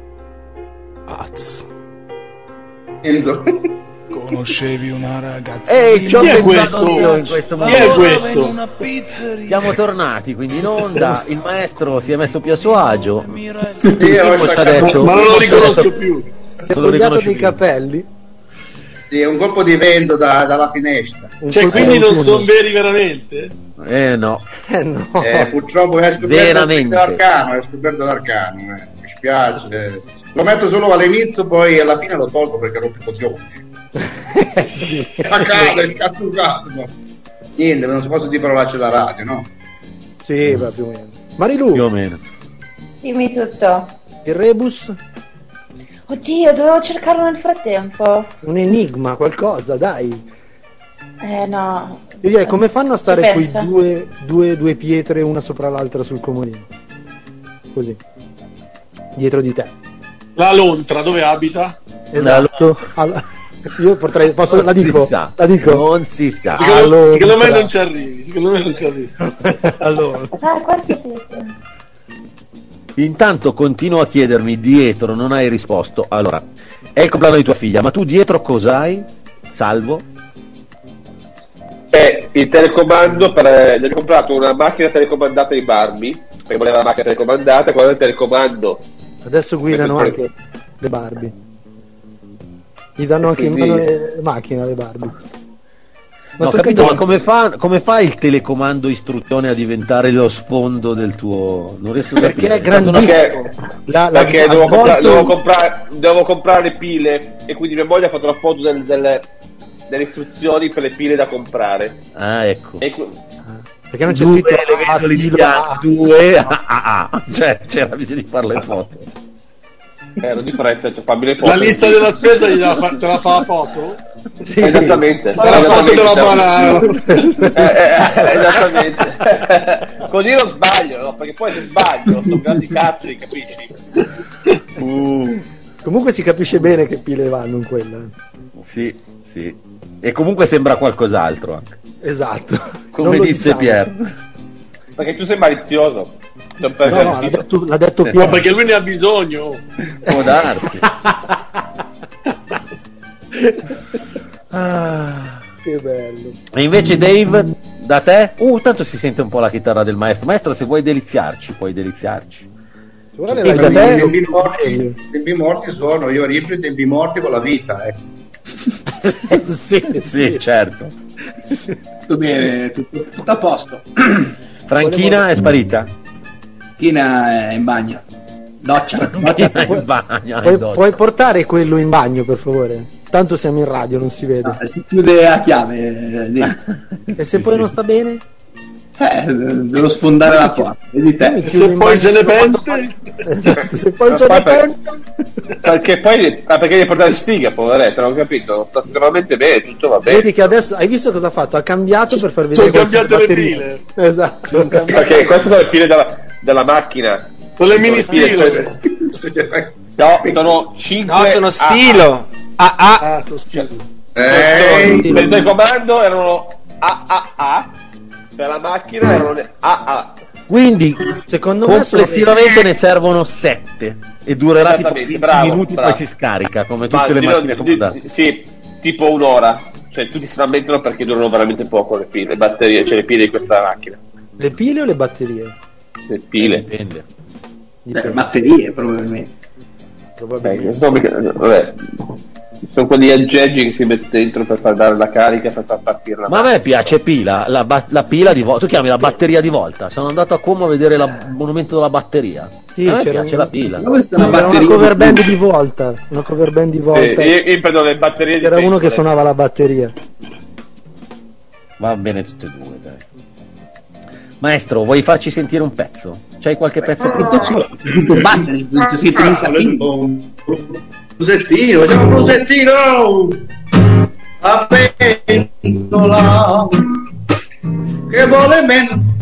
Az. Enzo. Conoscevi una ragazza? Ehi, ci ho Chi è pensato questo? anch'io in questo Chi momento. è questo? Siamo tornati quindi in onda. Il maestro si è messo più a suo agio. Io Pippo ho ci ha staccato- detto- Ma non lo Pippo ci ha riconosco detto- più. Si è Non lo spogliato riconosci dei più. capelli. Sì, un colpo di vento dalla finestra. Un Cioè, colpo quindi non d'autunno. sono veri veramente? No. No. Purtroppo è scoperto Veramente. l'arcano, è scoperto l'arcano. Mi spiace. Lo metto solo all'inizio, poi alla fine lo tolgo perché rompe i coglioni. Sì. A casa, è scazzo. Niente, non si possono dire parolacce da radio, no? Sì, va più o meno. Marilu, più o meno. Dimmi tutto. il rebus? Oddio, dovevo cercarlo nel frattempo. Un enigma, qualcosa, dai. No. Io direi, come fanno a stare Chi qui pensa? due pietre una sopra l'altra sul comodino? Così. Dietro di te. La lontra dove abita? Esatto. Io potrei, la dico. La dico. Non si sa. Secondo me non ci arrivi. Allora. Qua si vede. Intanto continuo a chiedermi dietro, non hai risposto. Allora, è il compleanno di tua figlia, ma tu dietro cos'hai? Salvo? Il telecomando gli ho comprato una macchina telecomandata di Barbie, perché voleva la macchina telecomandata, quello del telecomando. Adesso guidano anche le Barbie. Gli danno anche in mano le macchine alle Barbie. No, ho capito, ma come fa il telecomando istruzione a diventare lo sfondo del tuo... Non riesco a capire. Perché è grandissimo. Perché devo comprare pile, e quindi mia moglie ha fatto la foto delle istruzioni per le pile da comprare. Ah, ecco. Perché non c'è scritto cioè c'era bisogno di fare le foto. Ero di fretta, fammi le foto. La lista della spesa te la fa la foto? Sì, esattamente. La foto della banana. Esattamente. Così non sbaglio, no? Perché poi se sbaglio sono grandi cazzi, capisci? Comunque si capisce bene che pile vanno in quella. Sì. E comunque sembra qualcos'altro anche. Esatto. Come disse Pier. Perché tu sei malizioso. No, l'ha detto Pier. No, perché lui ne ha bisogno. Può darsi. Che bello. E invece Dave, da te? Tanto si sente un po' la chitarra del maestro. Maestro, se vuoi deliziarci, puoi deliziarci. Suona E da te? tempi morti suono, io riempio i tempi morti con la vita, sì, certo. Tutto bene, tutto a posto. Franchina è sparita? Franchina è in bagno. Doccia. Puoi portare quello in bagno, per favore? Tanto siamo in radio, non si vede. Si chiude a chiave. E se poi non sta bene? Devo sfondare la porta. Vedi te. Se poi se ne pente. Esatto, se poi se ne pente. Perché poi perché devi portare sfiga, poveretto, non ho capito. Sta sicuramente bene, tutto va bene. Vedi che adesso hai visto cosa ha fatto? Ha cambiato per far vedere. Sono cambiate le pile. Esatto. Ok, queste sono le pile della macchina. Sono le mini stilo. No, sono 5. No, sono stilo. Sono stilo. Per il telecomando erano AAA. Per la macchina erano le AA. Quindi secondo me complessivamente ne servono 7 e durerà tipo 20 minuti, bravo. poi si scarica come tutte le macchine comandate. Sì, tipo un'ora. Cioè tutti si lamentano perché durano veramente poco le pile, le batterie, cioè le pile di questa macchina. Le pile o le batterie? Le pile. Dipende. Batterie probabilmente. Vabbè. Sono quelli aggeggi che si mette dentro per far dare la carica, per far partire la Ma a me piace pila, la pila di volta. Tu chiami la batteria di volta. Sono andato a Como a vedere il monumento della batteria. Sì, a me piace la pila. Era una cover band di volta. Una cover band di volta. Io prendo le batterie di Era uno che suonava la batteria. Va bene tutte e due, dai. Maestro, vuoi farci sentire un pezzo? C'hai qualche pezzo? Tutto battere, non c'è scritto Blusettino, facciamo un blusettino a pentola che vuole meno.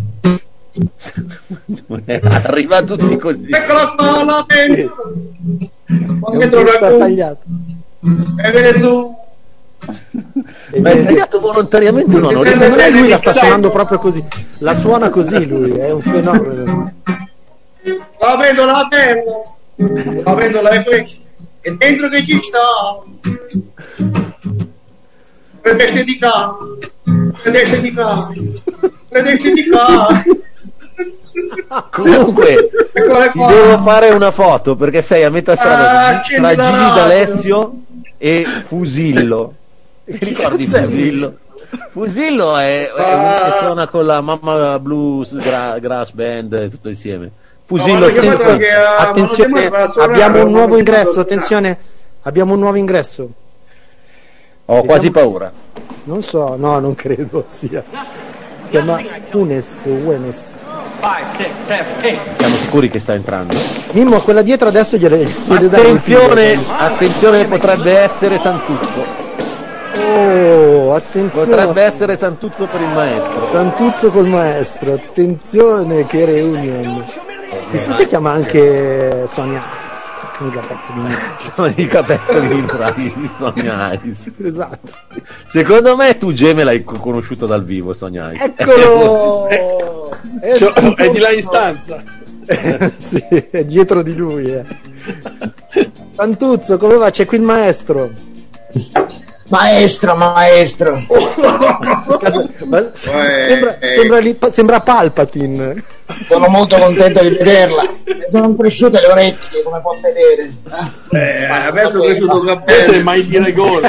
Arriva tutti così. Eccola qua la pentola. Poi dentro Sta racconto tagliato. e viene su. Ma è tagliato volontariamente o no? Non Secondo me lui la sta suonando proprio così. La suona così lui, è un fenomeno. La pentola bella, la pentola è questa. E dentro che ci sta le teste di qua, le teste di qua, le teste di qua. Comunque ti devo fare una foto perché sei a metà strada tra Gigi D'Alessio e Fusillo. Ti ricordi Fusillo? Fusillo è uno che suona con la Mamma Blues Grass Band tutto insieme. Fusillo, attenzione, abbiamo un nuovo ingresso, attenzione, abbiamo un nuovo ingresso. Ho quasi paura. Non so, no, non credo sia. Si chiama Unes. Siamo sicuri che sta entrando? Mimmo, quella dietro adesso gliele dai Attenzione, attenzione, potrebbe essere Santuzzo. Oh, attenzione. Potrebbe essere Santuzzo per il maestro. Santuzzo col maestro, attenzione, che reunion. Chissà se chiama anche Sonia Ice, mica pezzo di merda. L'unica pezzo di Sonia Ice. Esatto. Secondo me tu Geme l'hai conosciuto dal vivo, Sonia Ice. Eccolo! È di là in stanza. Sì, è dietro di lui. Santuzzo, come va? C'è qui il maestro. Maestro. Sembra Palpatine. Sono molto contento di vederla. Mi sono cresciute le orecchie, come può vedere. Adesso è cresciuto un cappello. Questo è mai dire gol.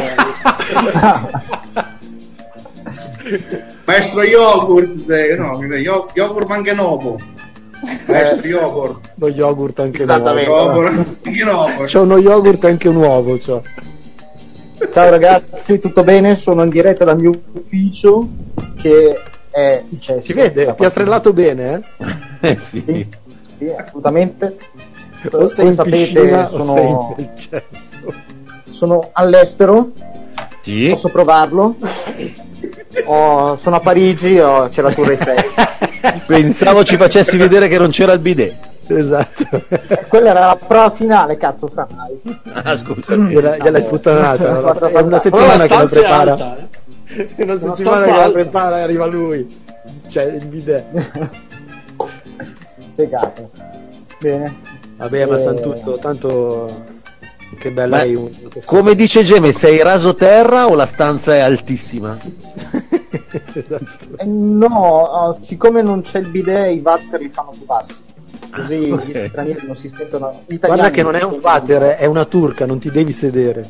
Maestro yogurt, yogurt anche nuovo. Maestro yogurt. Lo yogurt anche Esattamente. nuovo. C'è uno yogurt anche nuovo, cioè. Ciao ragazzi, tutto bene? Sono in diretta dal mio ufficio che è il cesso. Si vede, piastrellato bene, Sì. Sì, assolutamente. O sei in sapete, piscina o sei nel cesso. Sono all'estero. Sì. Posso provarlo? Sono a Parigi, c'è la Tour Eiffel. Pensavo ci facessi vedere che non c'era il bidet. Esatto. Quella era la prova finale, cazzo, fra mai. Ah, scusa. Gliel'hai sputtanata. È una settimana che la prepara. È una settimana che la prepara e arriva lui. C'è il bidet. Segato. Bene. Vabbè, ma Santuzzo, tanto che bella reunion. Come dice Geme, sei raso terra o la stanza è altissima? Esatto. No, siccome non c'è il bidet, i water li fanno più bassi. Così gli stranieri non si sentono. Guarda che non è un water, è una turca, non ti devi sedere.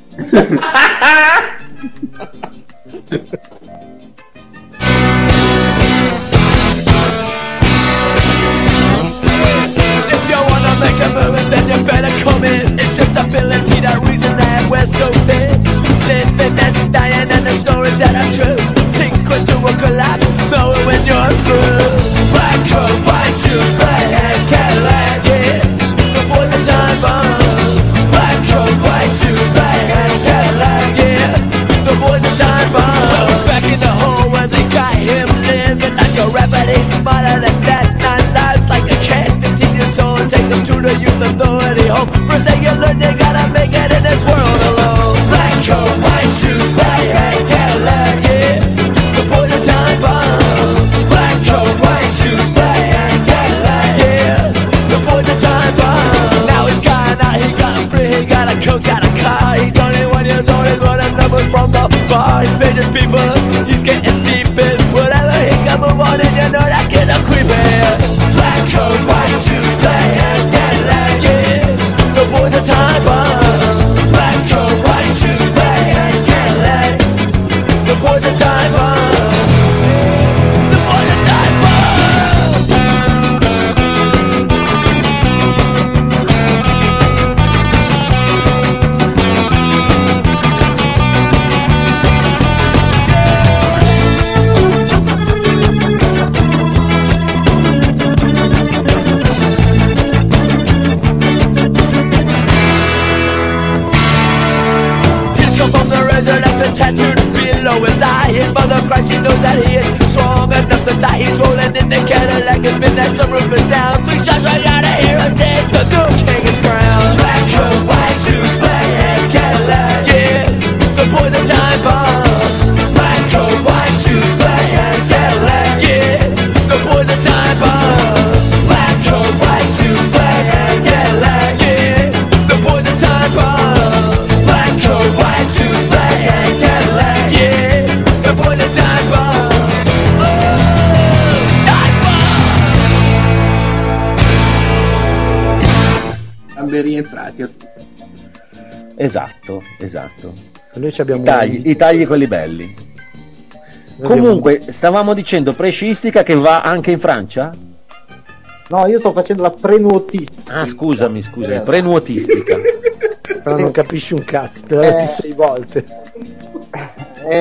If you wanna make a movie, then you better come in. It's just ability, that reason that we're so thin. Living and dying, and the stories that are true. Sink into a collapse, knowing when you're through. Black coat, white shoes, black hat, Cadillac, yeah. The boys are time bomb. Black coat, white shoes, black hat, Cadillac, yeah. The boys are time bomb. Back in the hole where they got him living like a rapper, he's smarter than that. 9 lives like a cat, 15 years old, take them to the youth authority home. First thing you learn, you gotta make it in this world alone. Black coat, white shoes, black hat, Cadillac, yeah. The boys are time bomb. Black coat, white shoes, black hat, Cadillac, yeah. The boys are time bomb. Now he's gone out, he got free, he got a coat, got a car. He's 21 years old, he's running numbers from the bar. He's paying his people, he's getting deep in whatever he can move on, and you know that kid a creepin'. Black coat, white shoes, black hat, Cadillac, yeah. The boys are time bomb. Black coat, white shoes, black hat, Cadillac. The boys are time bomb. The boys are time bomb. From the razor left and tattooed below his eye. His mother cries, she knows that he is strong enough to die. He's rolling in the Cadillac, his midnight sunroof is down. 3 shots right out of here and dead, the new king is crowned. Black coat, white shoes, black hat, Cadillac, yeah. The boys are time bomb. Black coat, white shoes, black hat, Cadillac, yeah. The boys are time bomb. Black coat, white shoes, black hat, Cadillac, yeah. The boys are time bomb. Black coat, white shoes, black hat, Cadillac, yeah. The boys are time bomb. Ben rientrati. Esatto. Noi ci abbiamo I tagli quelli belli. Comunque, stavamo dicendo presciistica che va anche in Francia? No, io sto facendo la prenuotistica. Ah, scusami, prenuotistica. Però non capisci un cazzo, te l'ho detto 6 volte.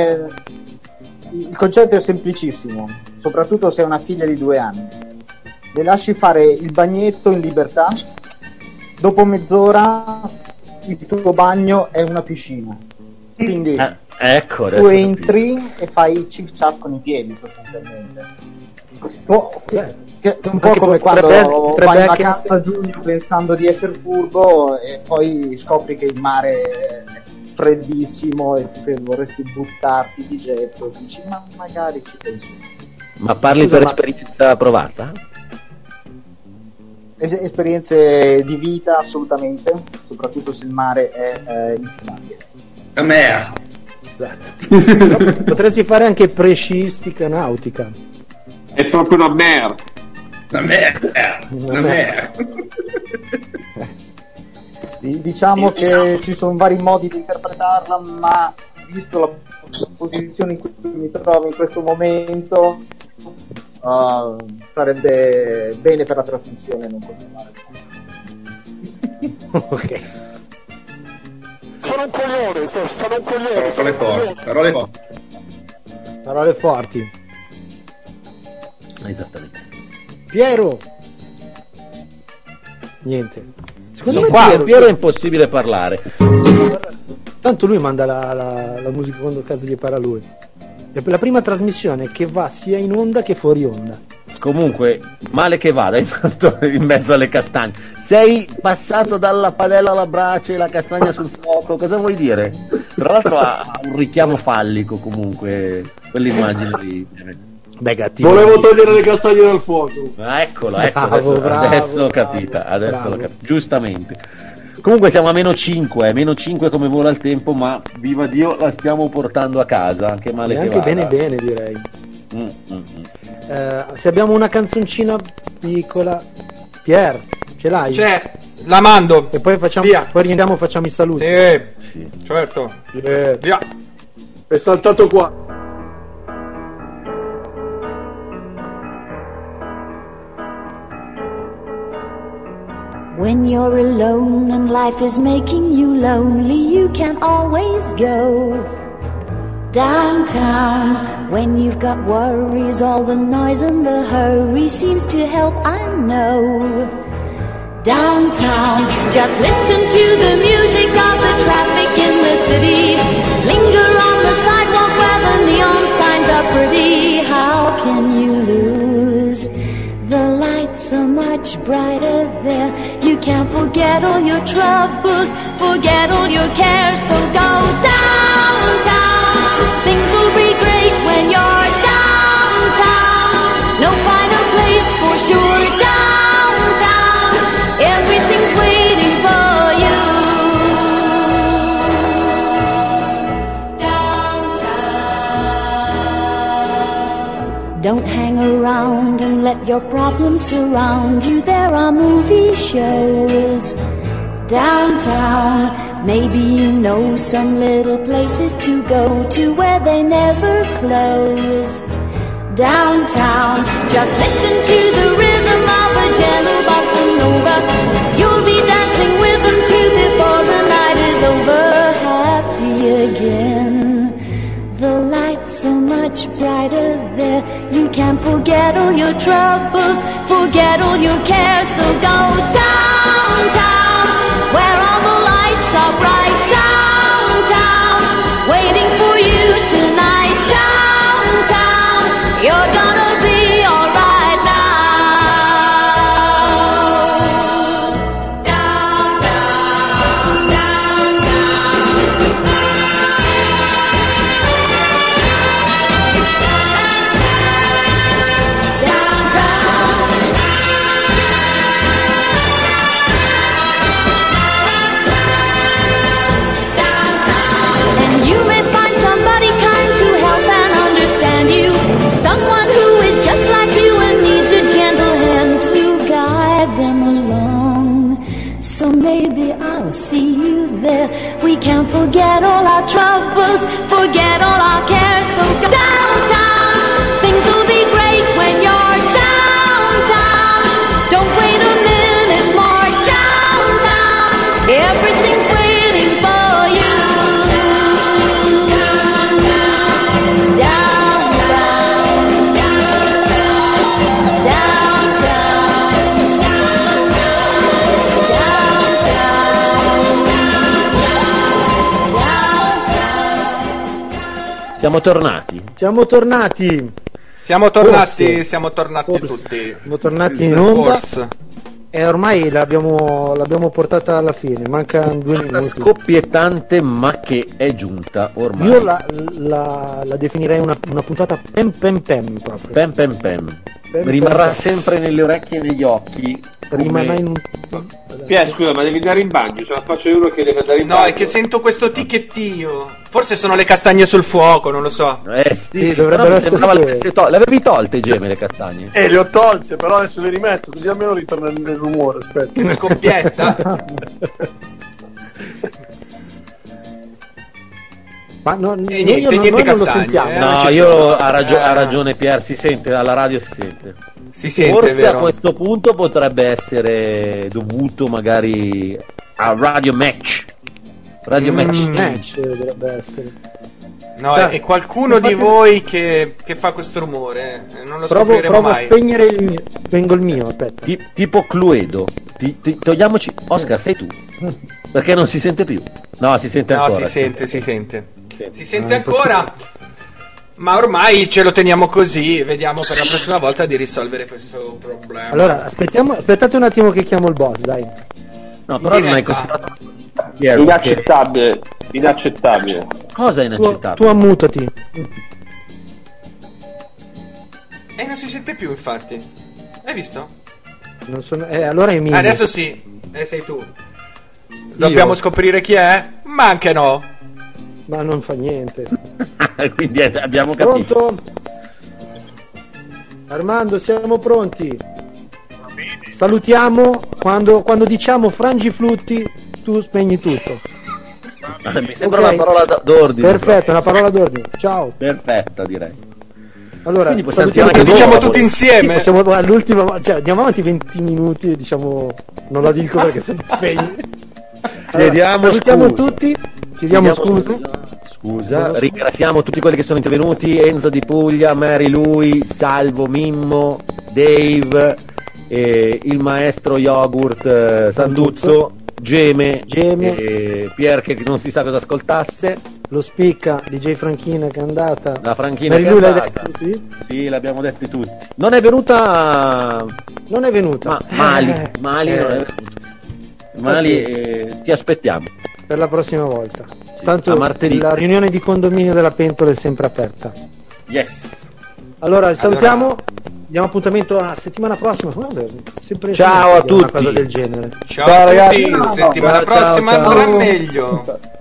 Il concetto è semplicissimo, soprattutto se è una figlia di 2 anni. le lasci fare il bagnetto in libertà, dopo mezz'ora il tuo bagno è una piscina, quindi ecco, tu entri e fai cif ciaf con i piedi sostanzialmente. Che è un po' Anche come quando potrebbe vai in anche vacanza a giugno pensando di essere furbo e poi scopri che il mare è freddissimo e che vorresti buttarti di getto e dici ma magari ci penso. Ma parli Scusa, per ma- esperienza provata? Esperienze di vita assolutamente, soprattutto se il mare è inquinante. A me. Esatto. Potresti fare anche presciistica nautica. È proprio una merda. Una merda. Diciamo che ci sono vari modi di interpretarla, ma visto la posizione in cui mi trovo in questo momento, sarebbe bene per la trasmissione non continuare. Ok. Sono un coglione, sono un coglione. Parole forti, parole forti. Parole forti. Esattamente. Piero. Niente. Secondo Sono me qua, Piero è impossibile parlare. Tanto lui manda la musica quando cazzo gli pare a lui. È la prima trasmissione che va sia in onda che fuori onda. Comunque, male che vada, intanto in mezzo alle castagne. Sei passato dalla padella alla brace, la castagna sul fuoco, cosa vuoi dire? Tra l'altro ha un richiamo fallico comunque, quell'immagine lì. Beh, gattino. Volevo togliere le castagne dal fuoco. Eccolo, ecco, Bravo, adesso ho bravo, capita, adesso bravo. l'ho capita, giustamente. Comunque siamo a -5 come vola il tempo, ma viva Dio la stiamo portando a casa, anche male E che anche vada. bene bene direi. Mm. Se abbiamo una canzoncina piccola, Pier, ce l'hai? C'è, la mando. E poi facciamo, Via. poi rientriamo, facciamo i saluti. Sì, certo. Via. È saltato qua. When you're alone and life is making you lonely, you can always go downtown. When you've got worries, all the noise and the hurry seems to help, I know. Downtown, just listen to the music of the traffic in the city. Linger on the sidewalk where the neon signs are pretty. How can you lose? The lights are much brighter there. You can't forget all your troubles, forget all your cares. So go downtown. Things will be great when you're downtown. No finer place for sure. Downtown, everything's waiting for you. Don't hang around and let your problems surround you. There are movie shows downtown. Maybe you know some little places to go to where they never close. Downtown, just listen to the rhythm of a gentle bossa nova. You'll be dancing with them too before the night is over. Happy again. The lights are much brighter there. You can forget all your troubles, forget all your cares. So go downtown, where all the lights are bright. Downtown, waiting for you tonight. Downtown, you're gonna be alright now. Downtown, and you may find somebody kind to help and understand you. Someone who is just like you and needs a gentle hand to guide them along. So maybe I'll see you there. We can forget all our troubles, forget all our cares. So go downtown, things will be great when you're downtown. Don't wait a minute more. Downtown, everything's waiting for you. Downtown, downtown. Siamo tornati. Siamo tornati tutti. Siamo tornati in onda. Forse. E ormai l'abbiamo portata alla fine, mancano 2 minuti. Scoppiettante, ma che è giunta ormai. Io la definirei una puntata pem pem pem proprio. Pem pem pem. Rimarrà sempre nelle orecchie e negli occhi. Rimarrà in un... Scusa, ma devi andare in bagno, ce la faccio uno che deve andare in bagno. No, è che sento questo ticchettio. Forse sono le castagne sul fuoco, non lo so. Sì, dovrebbero essere L'avevi tolte, Geme, le castagne? Le ho tolte, però adesso le rimetto, così almeno ritorna nel rumore. Aspetta. Scoppietta. Ma no, E niente, noi niente non lo castagne, sentiamo. No, ha ragione Pier, si sente, alla radio si sente. Si sente, Forse vero? a questo punto potrebbe essere dovuto magari a Radio Match. Radio Match dovrebbe essere. No, Cioè, è qualcuno di voi che fa questo rumore. Non lo scopriremo provo a mai. spegnere il mio. Spengo il mio, aspetta. Tipo Cluedo. Togliamoci. Oscar, sei tu. Perché non si sente più? No, si sente No, ancora. si sente. Si sente ancora. Ma ormai ce lo teniamo così. Vediamo per la prossima volta di risolvere questo problema. Allora, aspettate un attimo che chiamo il boss, dai. No, però non hai considerato. Inaccettabile. Cosa è inaccettabile? Tu ammutati. E non si sente più, infatti. Hai visto? Non sono... allora è mio. Adesso sì. Sei tu. Dobbiamo scoprire chi è? Ma anche no. Ma non fa niente. Quindi abbiamo capito. Pronto? Armando, siamo pronti. Salutiamo quando diciamo frangiflutti, tu spegni tutto. Mi sembra una parola d'ordine. Perfetto, una parola d'ordine. Ciao. Perfetta, direi. Allora, quindi possiamo salutiamo lo diciamo tutti insieme. Possiamo all'ultima, cioè andiamo avanti 20 minuti, diciamo, non la dico perché se no spegni. Chiediamo salutiamo scusa. tutti. Chiediamo scusa. Ringraziamo tutti quelli che sono intervenuti: Enzo di Puglia, Mary Lui, Salvo, Mimmo, Dave, il maestro Yogurt Sanduzzo, Geme, Pier che non si sa cosa ascoltasse, lo spicca DJ Franchina che è andata, la Franchina Mary che è Lou andata. l'hai detto, sì? Sì, l'abbiamo detti tutti. Non è venuta ma Mali non è venuta. Mali, ti aspettiamo per la prossima volta. Tanto a martedì. La riunione di condominio della Pentola è sempre aperta. Yes. Allora salutiamo, diamo appuntamento a settimana prossima. Sempre ciao a tutti. Una cosa del genere. Ciao a tutti, settimana prossima andrà meglio.